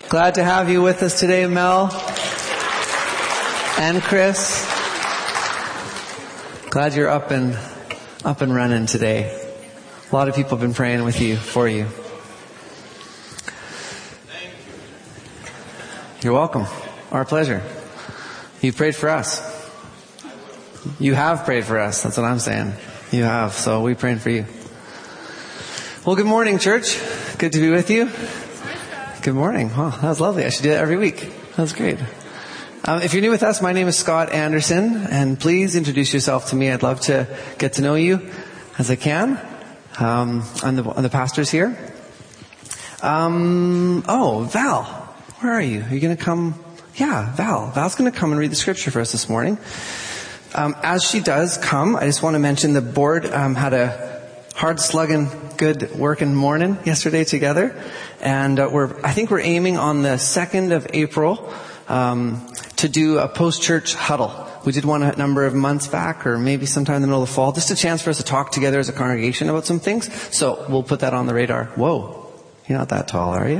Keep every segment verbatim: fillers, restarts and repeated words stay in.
Glad to have you with us today, Mel and Chris. Glad you're up and up and running today. A lot of people have been praying with you, for you. You're welcome. Our pleasure. You prayed for us. You have prayed for us. That's what I'm saying. You have. So we're praying for you. Well, good morning, church. Good to be with you. Good morning. Wow, that was lovely. I should do that every week. That was great. Um, if you're new with us, my name is Scott Anderson, and please introduce yourself to me. I'd love to get to know you as I can. Um, I'm the, I'm the pastors here. Um, oh, Val, where are you? Are you going to come? Yeah, Val. Val's going to come and read the scripture for us this morning. Um, as she does come, I just want to mention the board um, had a hard slugging, good working morning yesterday together, and uh, we're I think we're aiming on the second of April um, to do a post-church huddle. We did one a number of months back, or maybe sometime in the middle of the fall, just a chance for us to talk together as a congregation about some things. So we'll put that on the radar. Whoa, you're not that tall, are you?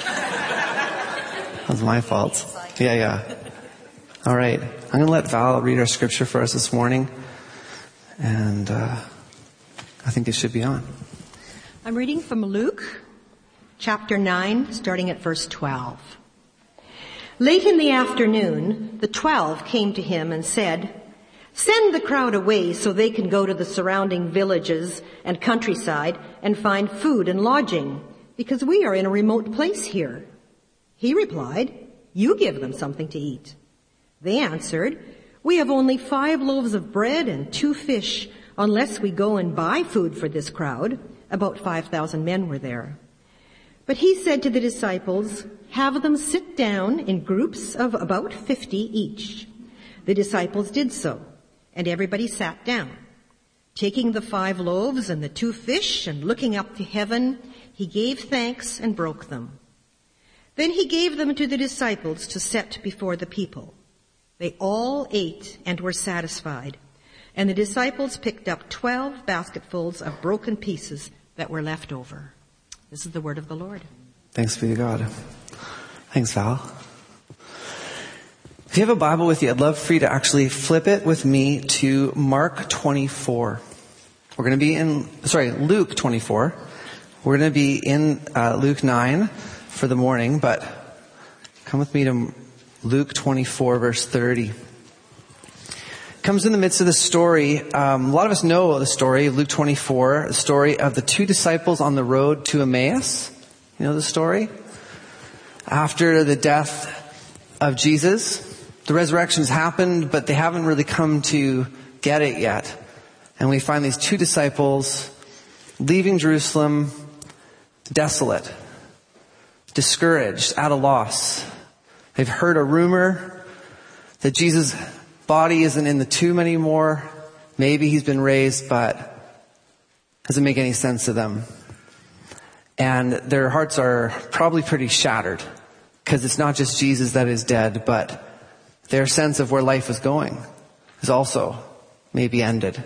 That's my fault. Yeah, yeah. All right. I'm going to let Val read our scripture for us this morning. And uh, I think it should be on. I'm reading from Luke, chapter nine, starting at verse twelve. Late in the afternoon, the twelve came to him and said, "Send the crowd away so they can go to the surrounding villages and countryside and find food and lodging, because we are in a remote place here." He replied, "You give them something to eat." They answered, "We have only five loaves of bread and two fish, unless we go and buy food for this crowd." About five thousand men were there. But he said to the disciples, "Have them sit down in groups of about fifty each." The disciples did so, and everybody sat down. Taking the five loaves and the two fish and looking up to heaven, he gave thanks and broke them. Then he gave them to the disciples to set before the people. They all ate and were satisfied, and the disciples picked up twelve basketfuls of broken pieces that were left over. This is the word of the Lord. Thanks be to God. Thanks, Val. If you have a Bible with you, I'd love for you to actually flip it with me to Mark twenty-four. We're going to be in, sorry, Luke twenty-four. We're going to be in uh, Luke nine for the morning, but come with me to Luke twenty-four, verse thirty. Comes in the midst of the story. Um, a lot of us know the story, Luke twenty-four, the story of the two disciples on the road to Emmaus. You know the story? After the death of Jesus, the resurrection's happened, but they haven't really come to get it yet. And we find these two disciples leaving Jerusalem desolate, discouraged, at a loss. They've heard a rumor that Jesus' body isn't in the tomb anymore. Maybe he's been raised, but it doesn't make any sense to them. And their hearts are probably pretty shattered, because it's not just Jesus that is dead, but their sense of where life is going is also maybe ended.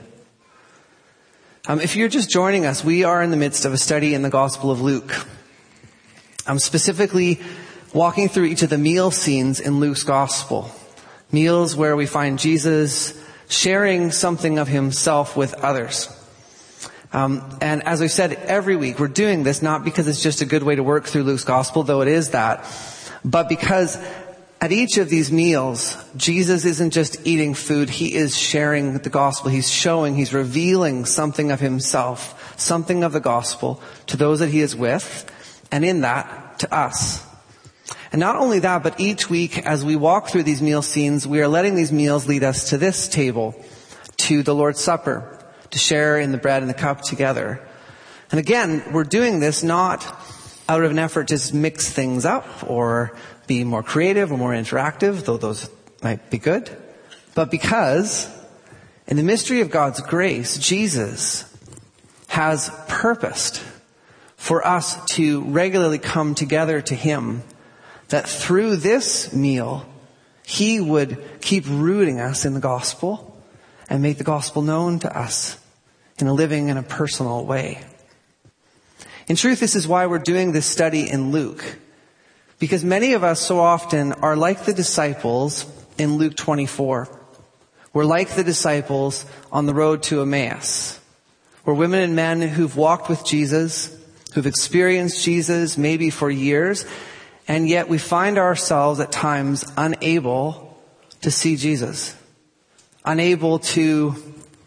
Um, if you're just joining us, we are in the midst of a study in the Gospel of Luke. I'm specifically walking through each of the meal scenes in Luke's Gospel. Meals where we find Jesus sharing something of himself with others. Um, and as I've said every week, we're doing this not because it's just a good way to work through Luke's Gospel, though it is that, but because at each of these meals, Jesus isn't just eating food, he is sharing the gospel. He's showing, he's revealing something of himself, something of the gospel to those that he is with, and in that, to us. And not only that, but each week as we walk through these meal scenes, we are letting these meals lead us to this table, to the Lord's Supper, to share in the bread and the cup together. And again, we're doing this not out of an effort to just mix things up or be more creative or more interactive, though those might be good, but because in the mystery of God's grace, Jesus has purposed for us to regularly come together to him, that through this meal, he would keep rooting us in the gospel and make the gospel known to us in a living and a personal way. In truth, this is why we're doing this study in Luke. Because many of us so often are like the disciples in Luke twenty-four. We're like the disciples on the road to Emmaus. We're women and men who've walked with Jesus, who've experienced Jesus maybe for years, and yet we find ourselves at times unable to see Jesus, unable to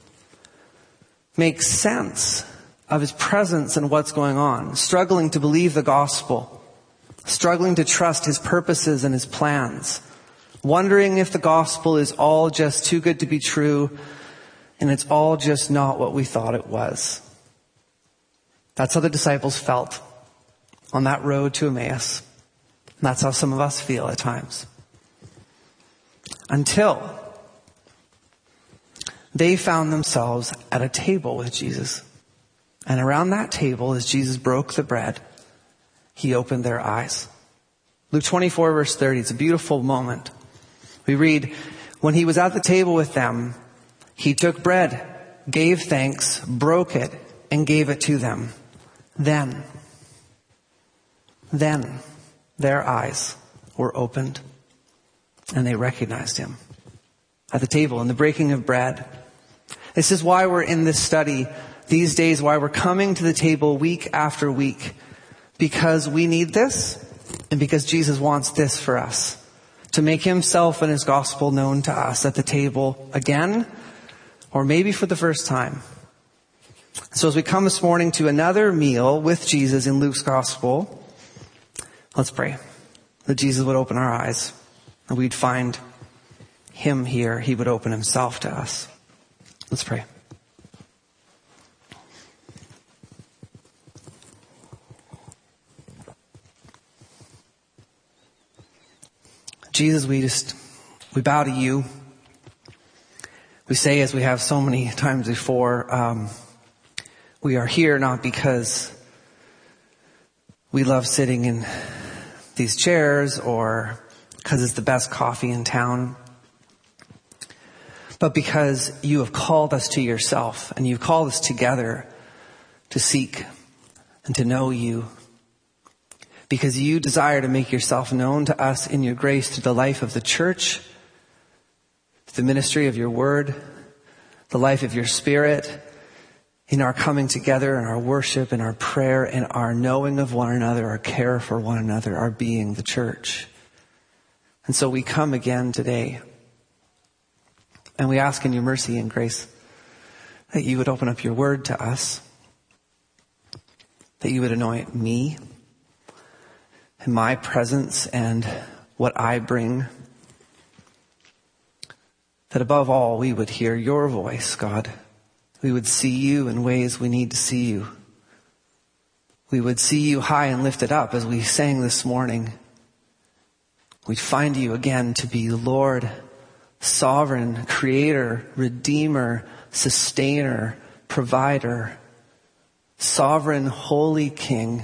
make sense of his presence and what's going on, struggling to believe the gospel, struggling to trust his purposes and his plans, wondering if the gospel is all just too good to be true and it's all just not what we thought it was. That's how the disciples felt on that road to Emmaus. And that's how some of us feel at times. Until they found themselves at a table with Jesus. And around that table, as Jesus broke the bread, he opened their eyes. Luke twenty-four verse thirty, it's a beautiful moment. We read, when he was at the table with them, he took bread, gave thanks, broke it, and gave it to them. Then, then their eyes were opened and they recognized him at the table in the breaking of bread. This is why we're in this study these days, why we're coming to the table week after week. Because we need this, and because Jesus wants this for us. To make himself and his gospel known to us at the table again, or maybe for the first time. So as we come this morning to another meal with Jesus in Luke's gospel, let's pray that Jesus would open our eyes, and we'd find him here. He would open himself to us. Let's pray. Jesus, we just, we bow to you. We say, as we have so many times before, um, we are here not because we love sitting in these chairs or because it's the best coffee in town, but because you have called us to yourself and you've called us together to seek and to know you. Because you desire to make yourself known to us in your grace through the life of the church, the ministry of your word, the life of your spirit, in our coming together, in our worship, in our prayer, in our knowing of one another, our care for one another, our being the church. And so we come again today, and we ask in your mercy and grace that you would open up your word to us, that you would anoint me, in my presence and what I bring, that above all we would hear your voice, God. We would see you in ways we need to see you. We would see you high and lifted up as we sang this morning. We'd find you again to be Lord, sovereign, creator, redeemer, sustainer, provider, sovereign, holy King.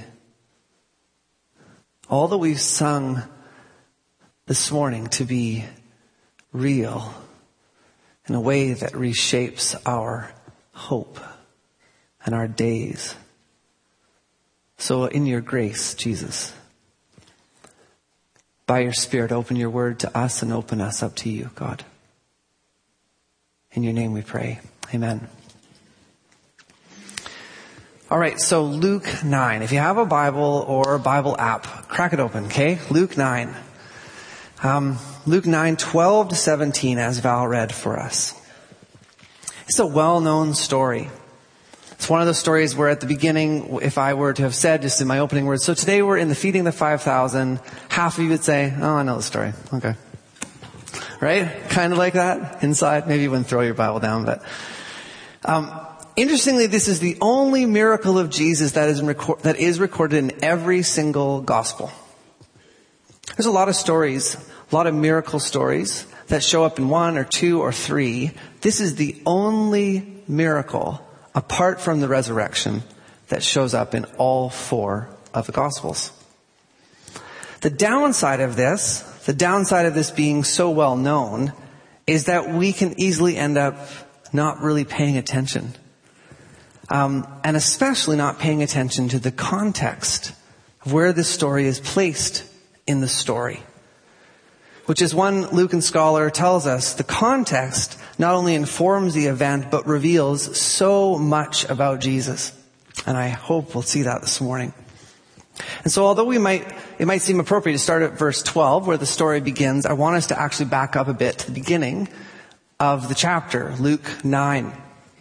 All that we've sung this morning to be real in a way that reshapes our hope and our days. So in your grace, Jesus, by your Spirit, open your word to us and open us up to you, God. In your name we pray. Amen. All right, so Luke nine. If you have a Bible or a Bible app, crack it open, okay? Luke nine. Um, Luke nine, twelve to seventeen, as Val read for us. It's a well-known story. It's one of those stories where at the beginning, if I were to have said just in my opening words, so today we're in the feeding the five thousand, half of you would say, oh, I know the story. Okay. Right? Kind of like that inside. Maybe you wouldn't throw your Bible down, but... Um, Interestingly, this is the only miracle of Jesus that is, record, that is recorded in every single gospel. There's a lot of stories, a lot of miracle stories that show up in one or two or three. This is the only miracle, apart from the resurrection, that shows up in all four of the gospels. The downside of this, the downside of this being so well known, is that we can easily end up not really paying attention. Um, and especially not paying attention to the context of where this story is placed in the story, which is one Lucan scholar tells us the context not only informs the event, but reveals so much about Jesus. And I hope we'll see that this morning. And so although we might, it might seem appropriate to start at verse twelve where the story begins, I want us to actually back up a bit to the beginning of the chapter, Luke nine.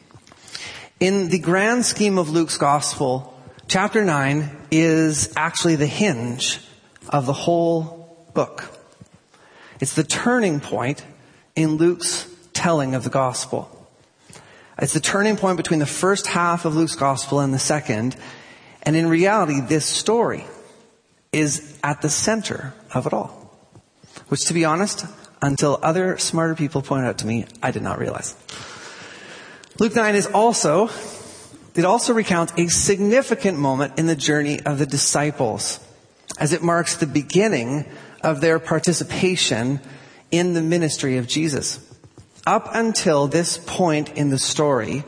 In the grand scheme of Luke's gospel, chapter nine is actually the hinge of the whole book. It's the turning point in Luke's telling of the gospel. It's the turning point between the first half of Luke's gospel and the second. And in reality, this story is at the center of it all. Which, to be honest, until other smarter people pointed out to me, I did not realize. Luke nine is also, it also recounts a significant moment in the journey of the disciples, as it marks the beginning of their participation in the ministry of Jesus. Up until this point in the story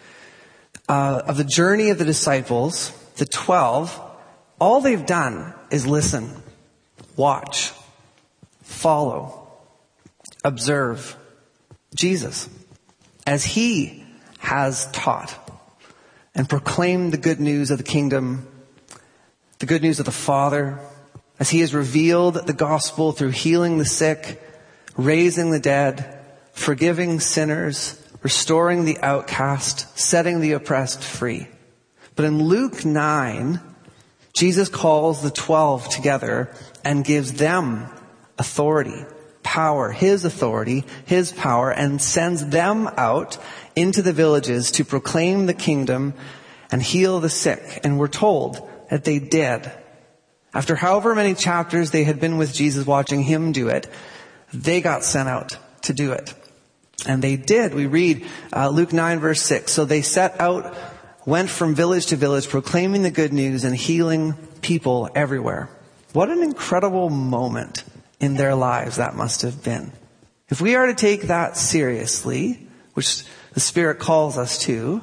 uh, of the journey of the disciples, the twelve, all they've done is listen, watch, follow, observe Jesus as he has taught and proclaimed the good news of the kingdom, the good news of the Father, as he has revealed the gospel through healing the sick, raising the dead, forgiving sinners, restoring the outcast, setting the oppressed free. But in Luke nine, Jesus calls the twelve together and gives them authority, power, his authority, his power, and sends them out into the villages to proclaim the kingdom and heal the sick. And we're told that they did. After however many chapters they had been with Jesus watching him do it, they got sent out to do it. And they did. We read uh, Luke nine verse six. So they set out, went from village to village, proclaiming the good news and healing people everywhere. What an incredible moment in their lives that must have been. If we are to take that seriously, which the Spirit calls us to,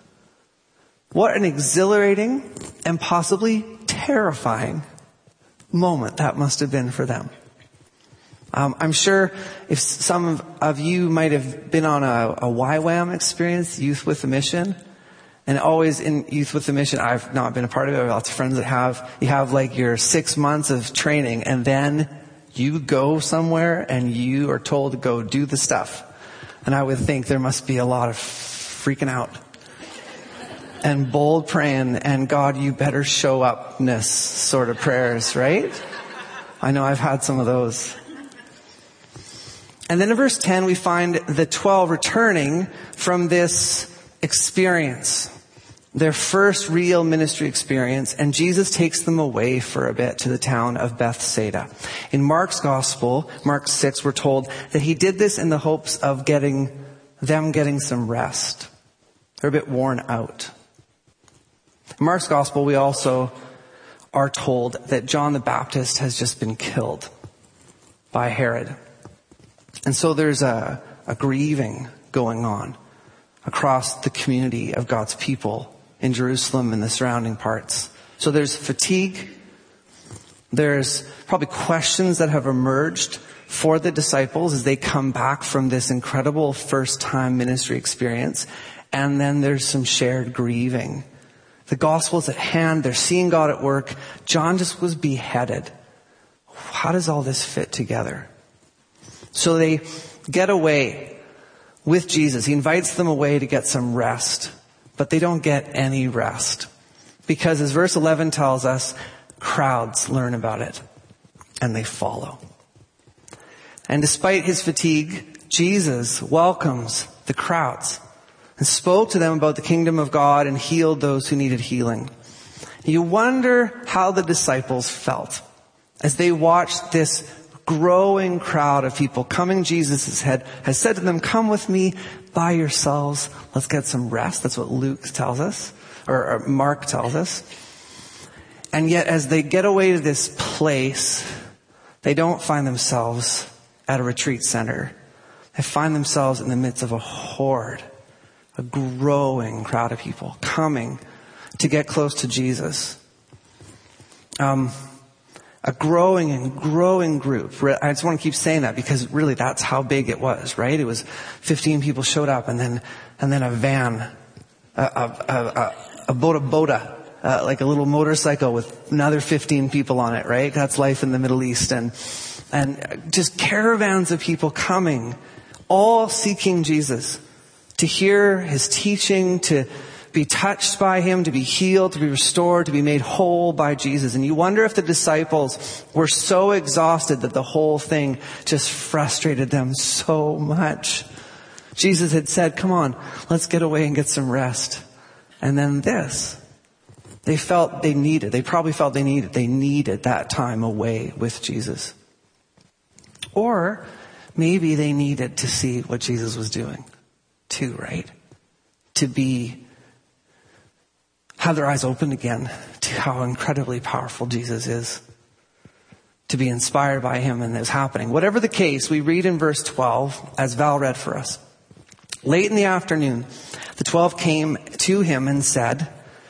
what an exhilarating and possibly terrifying moment that must have been for them. Um, I'm sure if some of, of you might have been on a, a Y WAM experience, Youth with a Mission, and always in Youth with a Mission, I've not been a part of it. I have lots of friends that have. You have like your six months of training, and then you go somewhere and you are told to go do the stuff. And I would think there must be a lot of freaking out and bold praying and God, you better show upness sort of prayers, right? I know I've had some of those. And then in verse ten, we find the twelve returning from this experience, their first real ministry experience, and Jesus takes them away for a bit to the town of Bethsaida. In Mark's gospel, Mark six, we're told that he did this in the hopes of getting them getting some rest. They're a bit worn out. In Mark's gospel, we also are told that John the Baptist has just been killed by Herod. And so there's a, a grieving going on across the community of God's people in Jerusalem and the surrounding parts. So there's fatigue. There's probably questions that have emerged for the disciples as they come back from this incredible first-time ministry experience. And then there's some shared grieving. The gospel's at hand. They're seeing God at work. John just was beheaded. How does all this fit together? So they get away with Jesus. He invites them away to get some rest, but they don't get any rest because, as verse eleven tells us, crowds learn about it and they follow. And despite his fatigue, Jesus welcomes the crowds and spoke to them about the kingdom of God and healed those who needed healing. You wonder how the disciples felt as they watched this growing crowd of people coming. Jesus had, has said to them, come with me by yourselves. Let's get some rest. That's what Luke tells us, or, or Mark tells us. And yet as they get away to this place, they don't find themselves at a retreat center. They find themselves in the midst of a horde, a growing crowd of people coming to get close to Jesus. Um, A growing and growing group. I just want to keep saying that because really that's how big it was, right? It was fifteen people showed up and then, and then a van, a, a, a, a boda boda, uh, like a little motorcycle with another fifteen people on it, right? That's life in the Middle East. And, and just caravans of people coming, all seeking Jesus, to hear his teaching, to be touched by him, to be healed, to be restored, to be made whole by Jesus. And you wonder if the disciples were so exhausted that the whole thing just frustrated them so much. Jesus had said, come on, let's get away and get some rest. And then this, they felt they needed, they probably felt they needed, they needed that time away with Jesus. Or maybe they needed to see what Jesus was doing too, right? To be have their eyes opened again to how incredibly powerful Jesus is. To be inspired by him and it's happening. Whatever the case, we read in verse twelve, as Val read for us. Late in the afternoon, the twelve came to him and said,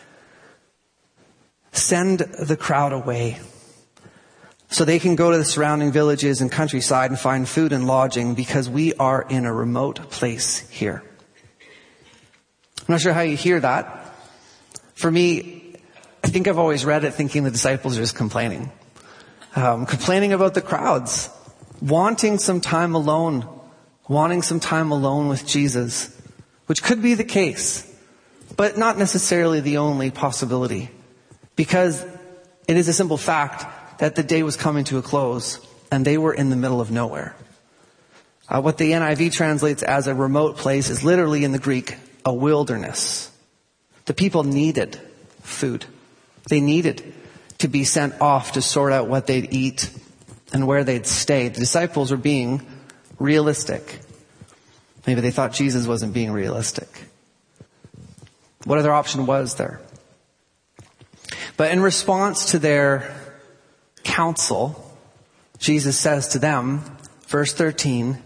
send the crowd away so they can go to the surrounding villages and countryside and find food and lodging because we are in a remote place here. I'm not sure how you hear that. For me, I think I've always read it thinking the disciples are just complaining. Um, complaining about the crowds. Wanting some time alone. Wanting some time alone with Jesus. Which could be the case. But not necessarily the only possibility. Because it is a simple fact that the day was coming to a close. And they were in the middle of nowhere. Uh, what the N I V translates as a remote place is literally in the Greek, a wilderness. The people needed food. They needed to be sent off to sort out what they'd eat and where they'd stay. The disciples were being realistic. Maybe they thought Jesus wasn't being realistic. What other option was there? But in response to their counsel, Jesus says to them, verse thirteen,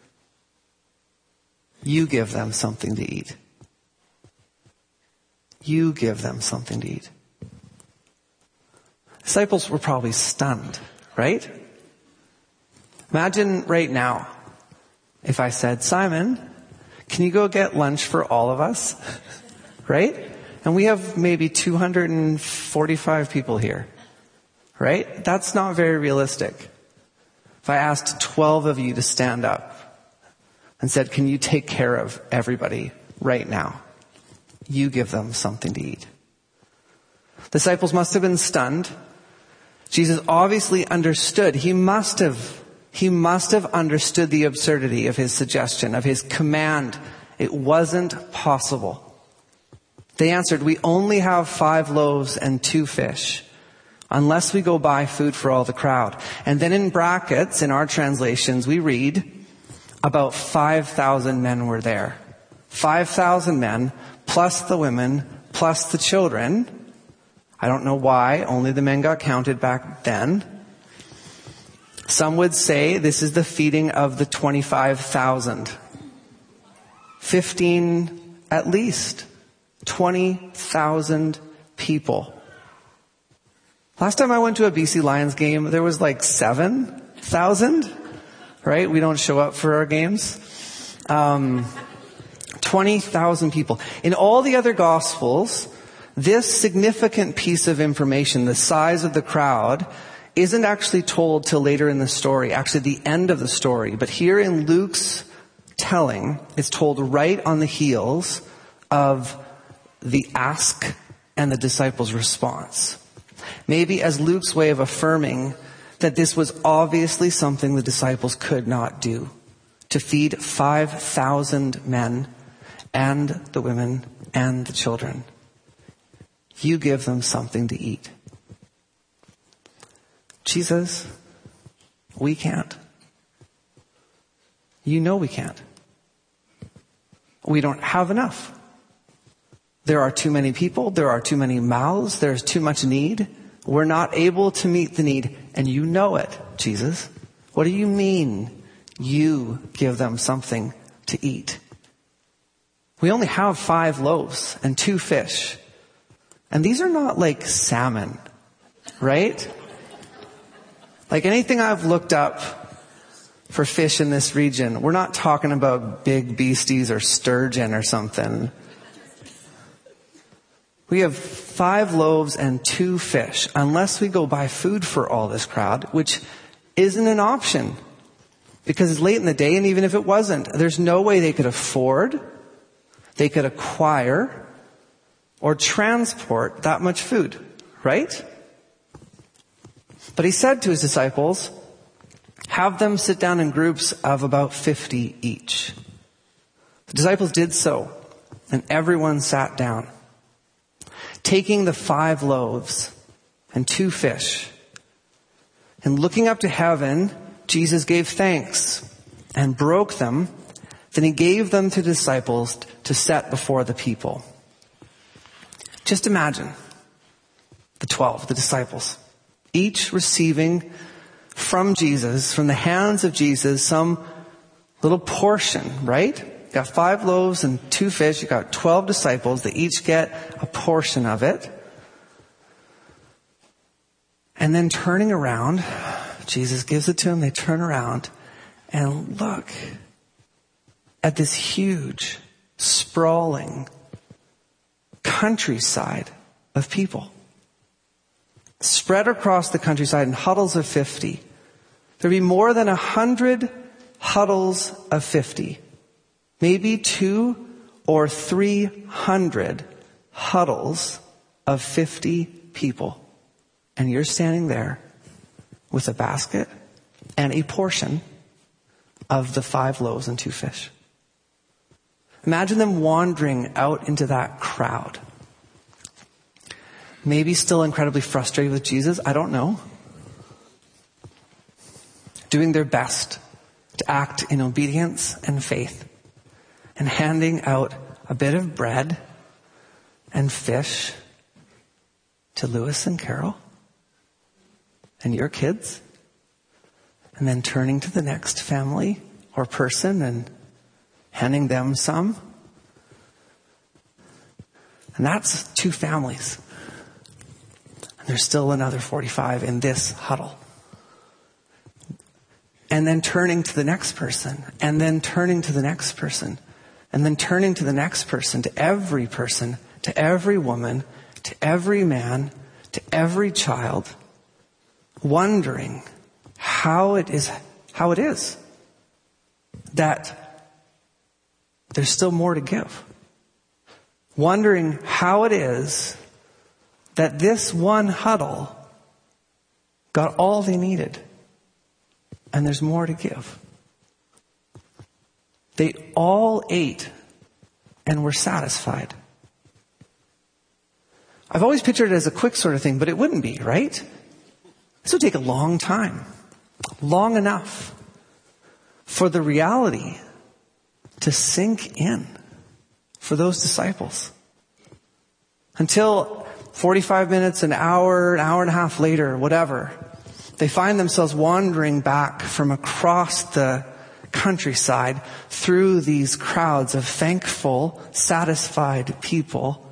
you give them something to eat. You give them something to eat. Disciples were probably stunned, right? Imagine right now if I said, Simon, can you go get lunch for all of us? Right? And we have maybe two hundred forty-five people here, right? That's not very realistic. If I asked twelve of you to stand up and said, can you take care of everybody right now? You give them something to eat. Disciples must have been stunned. Jesus obviously understood. He must have, he must have understood the absurdity of his suggestion, of his command. It wasn't possible. They answered, we only have five loaves and two fish, unless we go buy food for all the crowd. And then in brackets, in our translations, we read, about five thousand men were there. five thousand men, plus the women, plus the children. I don't know why, only the men got counted back then. Some would say this is the feeding of the twenty-five thousand. fifteen at least. twenty thousand people. Last time I went to a B C Lions game, there was like seven thousand, right? We don't show up for our games. Um, twenty thousand people. In all the other Gospels, this significant piece of information, the size of the crowd, isn't actually told till later in the story, actually the end of the story. But here in Luke's telling, it's told right on the heels of the ask and the disciples' response. Maybe as Luke's way of affirming that this was obviously something the disciples could not do. To feed five thousand men and the women and the children. You give them something to eat. Jesus, we can't. You know we can't. We don't have enough. There are too many people. There are too many mouths. There's too much need. We're not able to meet the need. And you know it, Jesus. What do you mean you give them something to eat? We only have five loaves and two fish. And these are not like salmon, right? Like anything I've looked up for fish in this region, we're not talking about big beasties or sturgeon or something. We have five loaves and two fish, unless we go buy food for all this crowd, which isn't an option because it's late in the day, and even if it wasn't, there's no way they could afford, they could acquire, or transport that much food, right? But he said to his disciples, have them sit down in groups of about fifty each. The disciples did so, and everyone sat down. Taking the five loaves and two fish, and looking up to heaven, Jesus gave thanks and broke them. Then he gave them to the disciples to set before the people. Just imagine the twelve, the disciples, each receiving from Jesus, from the hands of Jesus, some little portion, right? You got five loaves and two fish. You got twelve disciples. They each get a portion of it. And then turning around, Jesus gives it to them. They turn around and look at this huge, sprawling countryside of people. Spread across the countryside in huddles of fifty. There'd be more than a hundred huddles of fifty. Maybe two or three hundred huddles of fifty people. And you're standing there with a basket and a portion of the five loaves and two fish. Imagine them wandering out into that crowd. Maybe still incredibly frustrated with Jesus. I don't know. Doing their best to act in obedience and faith. And handing out a bit of bread and fish to Lewis and Carol and your kids. And then turning to the next family or person and handing them some. And that's two families. And there's still another forty-five in this huddle. And then turning to the next person. And then turning to the next person. And then turning to the next person, to every person, to every woman, to every man, to every child, wondering how it is, how it is that there's still more to give. Wondering how it is that this one huddle got all they needed and there's more to give. They all ate and were satisfied. I've always pictured it as a quick sort of thing, but it wouldn't be, right? This would take a long time. Long enough for the reality to sink in for those disciples. Until forty-five minutes, an hour, an hour and a half later, whatever, they find themselves wandering back from across the countryside through these crowds of thankful, satisfied people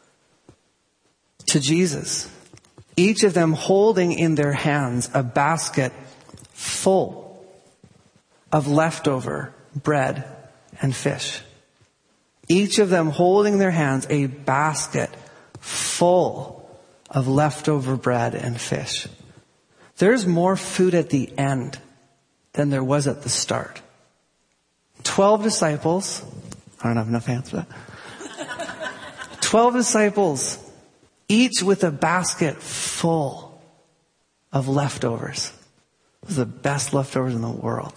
to Jesus. Each of them holding in their hands a basket full of leftover bread and fish. Each of them holding in their hands a basket full of leftover bread and fish. There's more food at the end than there was at the start. Twelve disciples. I don't have enough hands for that. Twelve disciples, each with a basket full of leftovers. This is the best leftovers in the world.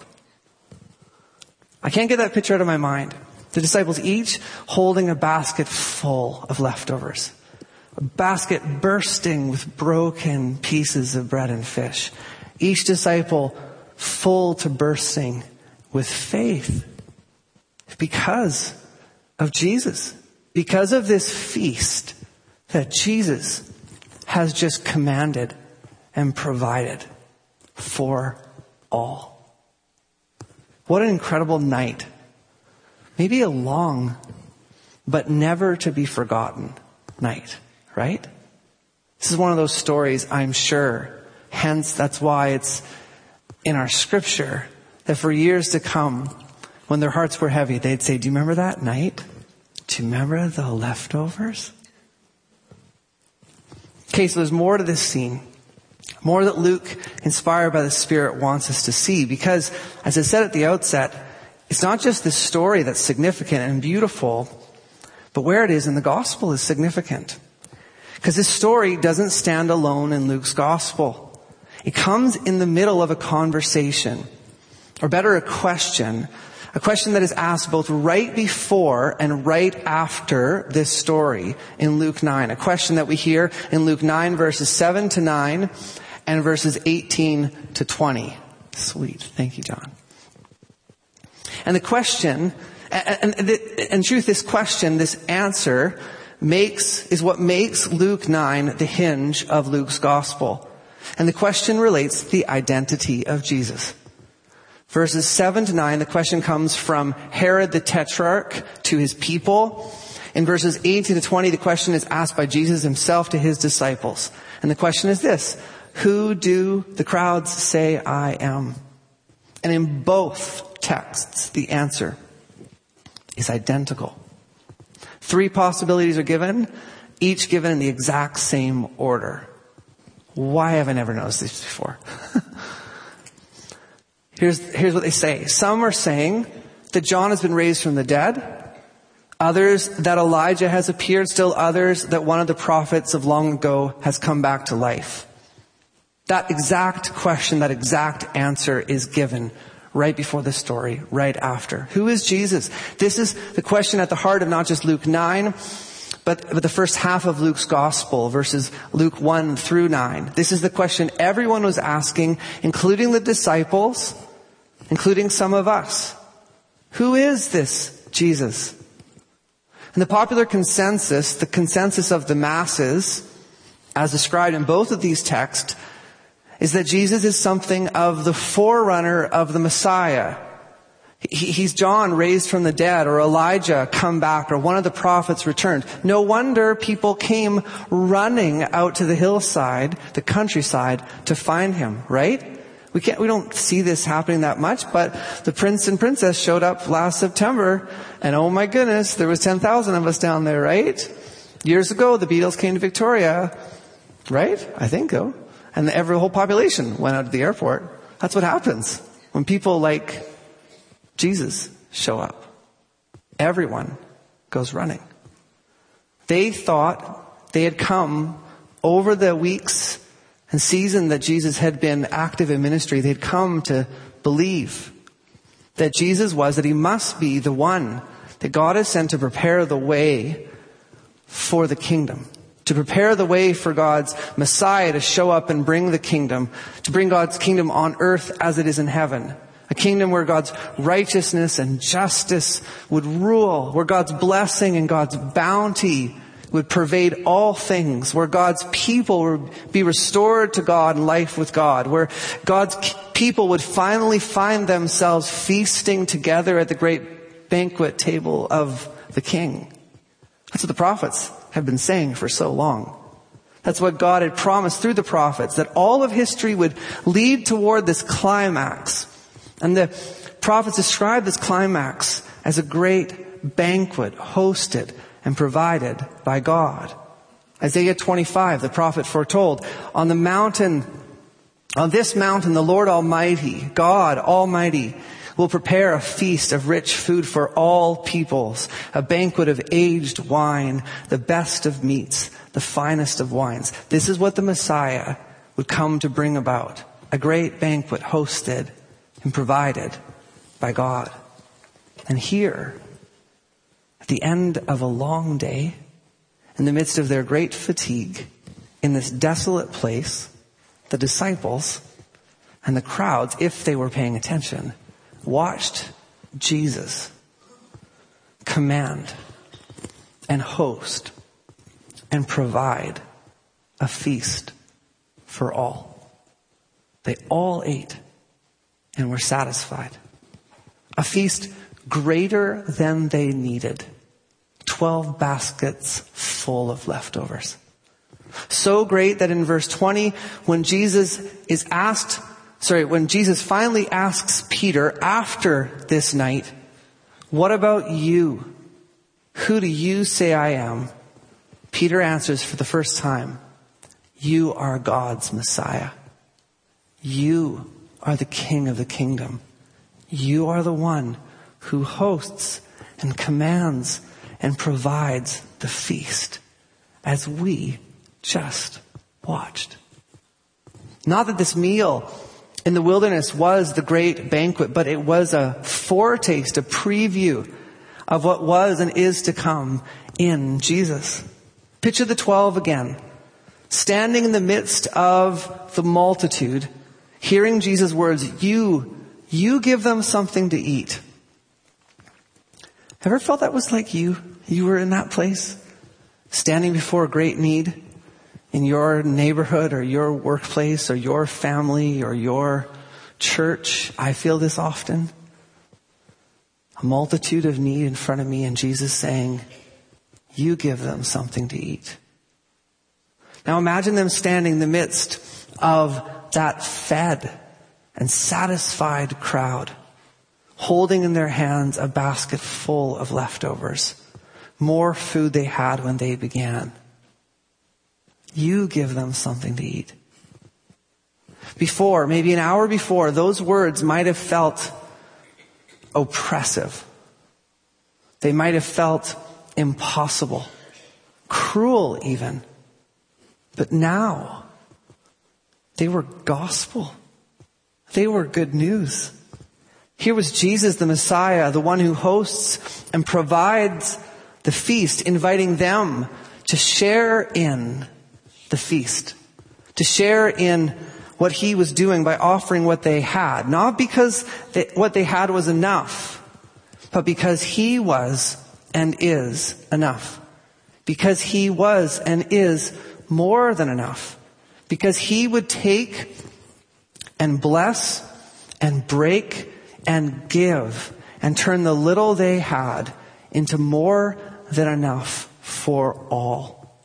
I can't get that picture out of my mind. The disciples each holding a basket full of leftovers. A basket bursting with broken pieces of bread and fish. Each disciple full to bursting with faith. Because of Jesus. Because of this feast that Jesus has just commanded and provided for all. What an incredible night. Maybe a long, but never to be forgotten night, right? This is one of those stories I'm sure Hence, that's why it's in our scripture that for years to come, when their hearts were heavy, they'd say, do you remember that night? Do you remember the leftovers? Okay, so there's more to this scene. More that Luke, inspired by the Spirit, wants us to see. Because, as I said at the outset, it's not just this story that's significant and beautiful, but where it is in the gospel is significant. Because this story doesn't stand alone in Luke's gospel. It comes in the middle of a conversation, or better, a question. A question that is asked both right before and right after this story in Luke nine. A question that we hear in Luke nine verses seven to nine and verses eighteen to twenty. Sweet. Thank you, John. And the question, and, and, and truth, this question, this answer makes, is what makes Luke nine the hinge of Luke's gospel. And the question relates to the identity of Jesus. Verses seven to nine, the question comes from Herod the Tetrarch to his people. In verses eighteen to twenty, the question is asked by Jesus himself to his disciples. And the question is this: who do the crowds say I am? And in both texts, the answer is identical. Three possibilities are given, each given in the exact same order. Why have I never noticed this before? Here's, here's what they say. Some are saying that John has been raised from the dead. Others that Elijah has appeared. Still others that one of the prophets of long ago has come back to life. That exact question, that exact answer is given right before the story, right after. Who is Jesus? This is the question at the heart of not just Luke nine, but, but the first half of Luke's gospel, verses Luke one through nine. This is the question everyone was asking, including the disciples, including some of us. Who is this Jesus? And the popular consensus, the consensus of the masses, as described in both of these texts, is that Jesus is something of the forerunner of the Messiah. He's John raised from the dead, or Elijah come back, or one of the prophets returned. No wonder people came running out to the hillside, the countryside, to find him, right? We can't, we don't see this happening that much, but the prince and princess showed up last September, and oh my goodness, there was ten thousand of us down there, right? Years ago, the Beatles came to Victoria, right? I think so. And every whole population went out to the airport. That's what happens when people like Jesus show up. Everyone goes running. They thought they had come over the weeks and season that Jesus had been active in ministry. They'd come to believe that Jesus was, that he must be the one that God has sent to prepare the way for the kingdom. To prepare the way for God's Messiah to show up and bring the kingdom, to bring God's kingdom on earth as it is in heaven. A kingdom where God's righteousness and justice would rule, where God's blessing and God's bounty would pervade all things, where God's people would be restored to God and life with God, where God's people would finally find themselves feasting together at the great banquet table of the King. That's what the prophets have been saying for so long. That's what God had promised through the prophets, that all of history would lead toward this climax. And the prophets describe this climax as a great banquet hosted and provided by God. Isaiah twenty-five, the prophet foretold, on the mountain, on this mountain, the Lord Almighty, God Almighty, will prepare a feast of rich food for all peoples, a banquet of aged wine, the best of meats, the finest of wines. This is what the Messiah would come to bring about. A great banquet hosted and provided by God. And here, at the end of a long day, in the midst of their great fatigue, in this desolate place, the disciples and the crowds, if they were paying attention, watched Jesus command and host and provide a feast for all. They all ate and were satisfied. A feast greater than they needed. Twelve baskets full of leftovers. So great that in verse twenty, when Jesus is asked, sorry, when Jesus finally asks Peter after this night, what about you? Who do you say I am? Peter answers for the first time, you are God's Messiah. You are the King of the kingdom. You are the one who hosts and commands and provides the feast as we just watched. Not that this meal in the wilderness was the great banquet, but it was a foretaste, a preview of what was and is to come in Jesus. Picture the twelve again, standing in the midst of the multitude, hearing Jesus' words, you, you give them something to eat. Ever felt that was like you? You were in that place, standing before a great need in your neighborhood or your workplace or your family or your church. I feel this often. A multitude of need in front of me and Jesus saying, you give them something to eat. Now imagine them standing in the midst of that fed and satisfied crowd, holding in their hands a basket full of leftovers, more food they had when they began. You give them something to eat. Before, maybe an hour before, those words might have felt oppressive. They might have felt impossible, cruel even. But now, they were gospel. They were good news. Here was Jesus, the Messiah, the one who hosts and provides the feast, inviting them to share in the feast, to share in what he was doing by offering what they had, not because they, what they had was enough, but because he was and is enough, because he was and is more than enough, because he would take and bless and break and give and turn the little they had into more than enough for all.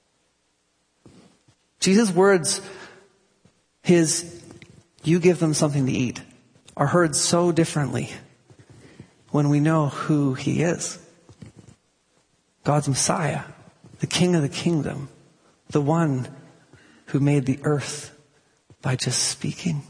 Jesus' words, his, you give them something to eat, are heard so differently when we know who he is. God's Messiah, the King of the kingdom, the one who made the earth by just speaking.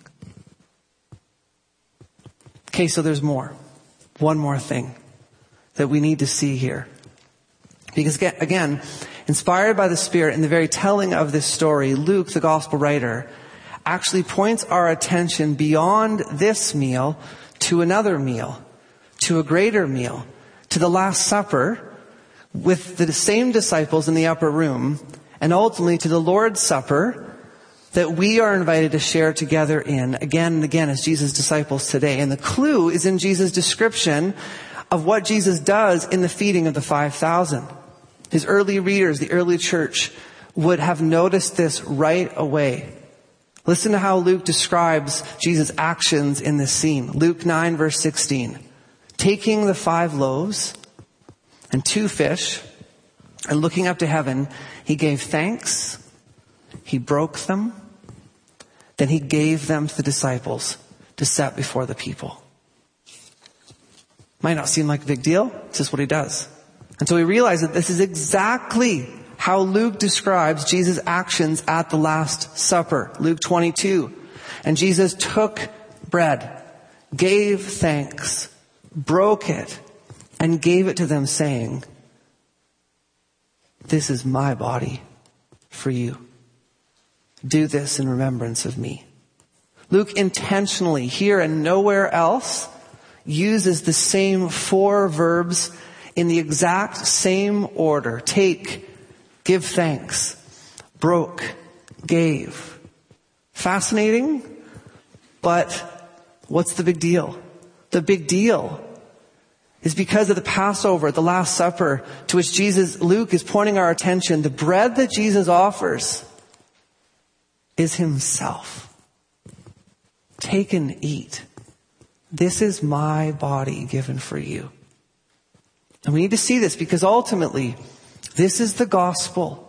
Okay, so there's more. One more thing that we need to see here. Because again, inspired by the Spirit in the very telling of this story, Luke, the gospel writer, actually points our attention beyond this meal to another meal, to a greater meal, to the Last Supper with the same disciples in the upper room, and ultimately to the Lord's Supper that we are invited to share together in again and again as Jesus' disciples today. And the clue is in Jesus' description of what Jesus does in the feeding of the five thousand. His early readers, the early church, would have noticed this right away. Listen to how Luke describes Jesus' actions in this scene. Luke nine, verse sixteen. Taking the five loaves and two fish, and looking up to heaven, he gave thanks, he broke them, then he gave them to the disciples to set before the people. Might not seem like a big deal, it's just what he does. Until we realize that this is exactly how Luke describes Jesus' actions at the Last Supper. Luke twenty-two. And Jesus took bread, gave thanks, broke it, and gave it to them saying, this is my body for you. Do this in remembrance of me. Luke intentionally, here and nowhere else, uses the same four verbs in the exact same order. Take, give thanks, broke, gave. Fascinating, but what's the big deal? The big deal is because of the Passover, the Last Supper, to which Jesus, Luke is pointing our attention. The bread that Jesus offers is himself. Take and eat. This is my body given for you. And we need to see this because ultimately, this is the gospel.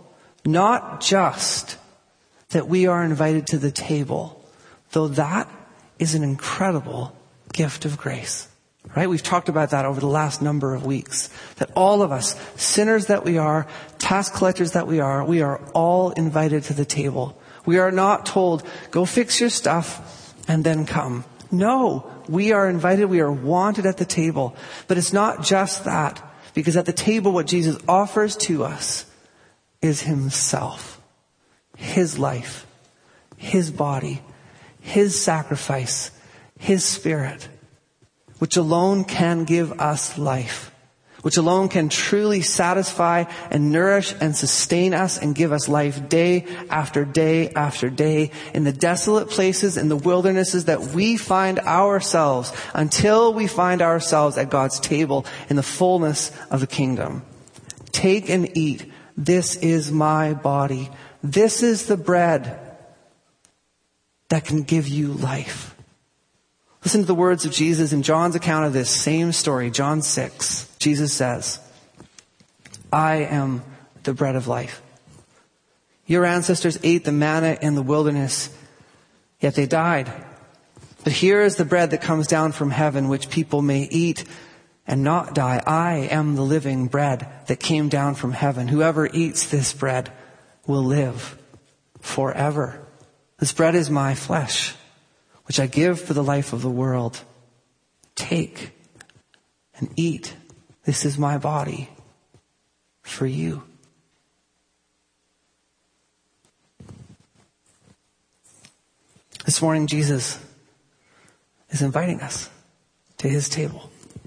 Not just that we are invited to the table, though that is an incredible gift of grace. Right? We've talked about that over the last number of weeks. That all of us, sinners that we are, tax collectors that we are, we are all invited to the table. We are not told, go fix your stuff and then come. No, we are invited, we are wanted at the table. But it's not just that, because at the table what Jesus offers to us is himself, his life, his body, his sacrifice, his spirit, which alone can give us life, which alone can truly satisfy and nourish and sustain us and give us life day after day after day in the desolate places, in the wildernesses that we find ourselves until we find ourselves at God's table in the fullness of the kingdom. Take and eat. This is my body. This is the bread that can give you life. Listen to the words of Jesus in John's account of this same story, John six. Jesus says, I am the bread of life. Your ancestors ate the manna in the wilderness, yet they died. But here is the bread that comes down from heaven, which people may eat and not die. I am the living bread that came down from heaven. Whoever eats this bread will live forever. This bread is my flesh, which I give for the life of the world. Take and eat. This is my body for you. This morning, Jesus is inviting us to his table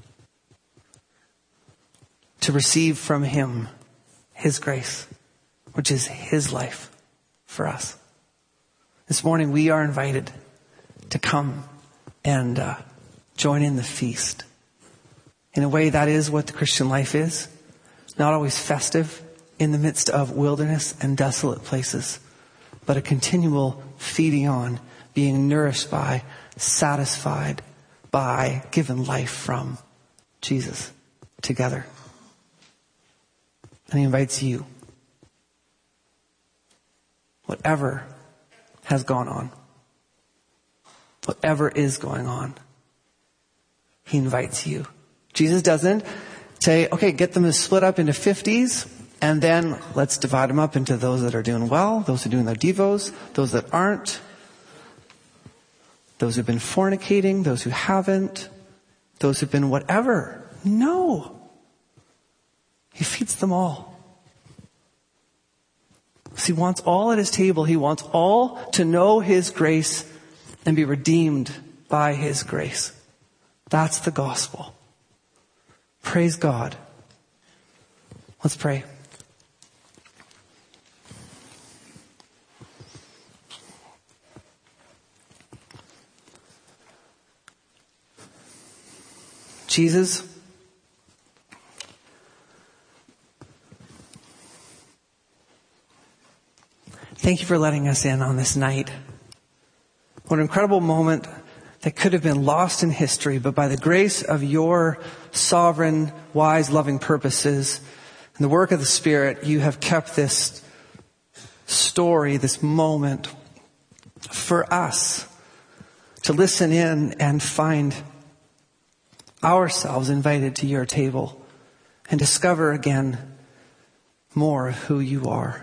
to receive from him his grace, which is his life for us. This morning, we are invited to come and uh, join in the feast. In a way, that is what the Christian life is. Not always festive in the midst of wilderness and desolate places, but a continual feeding on, being nourished by, satisfied by, given life from Jesus together. And he invites you, whatever has gone on, whatever is going on, he invites you. Jesus doesn't say, okay, get them to split up into fifties, and then let's divide them up into those that are doing well, those who are doing their devos, those that aren't, those who've been fornicating, those who haven't, those who've been whatever. No. He feeds them all. He wants all at his table. He wants all to know his grace and be redeemed by his grace. That's the gospel. Praise God. Let's pray. Jesus, thank you for letting us in on this night. What an incredible moment that could have been lost in history, but by the grace of your sovereign, wise, loving purposes and the work of the Spirit, you have kept this story, this moment for us to listen in and find ourselves invited to your table and discover again more of who you are.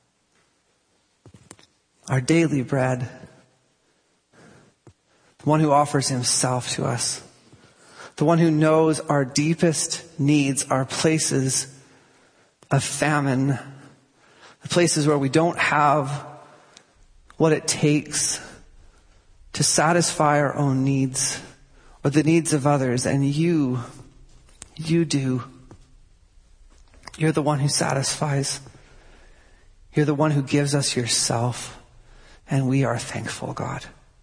Our daily bread, the one who offers himself to us, the one who knows our deepest needs, our places of famine, the places where we don't have what it takes to satisfy our own needs or the needs of others. And you, you do. You're the one who satisfies. You're the one who gives us yourself. And we are thankful, God.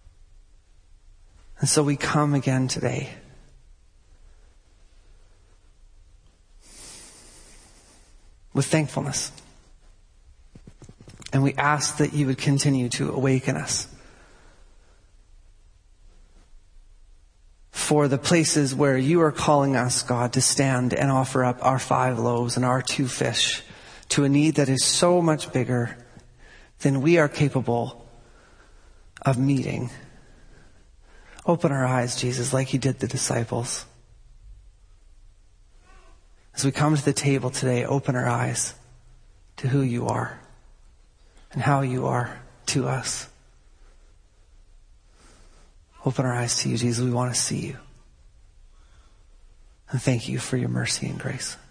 And so we come again today. With thankfulness. And we ask that you would continue to awaken us for the places where you are calling us, God, to stand and offer up our five loaves and our two fish to a need that is so much bigger than we are capable of meeting. Open our eyes, Jesus, like you did the disciples. As we come to the table today, open our eyes to who you are and how you are to us. Open our eyes to you, Jesus. We want to see you. And thank you for your mercy and grace.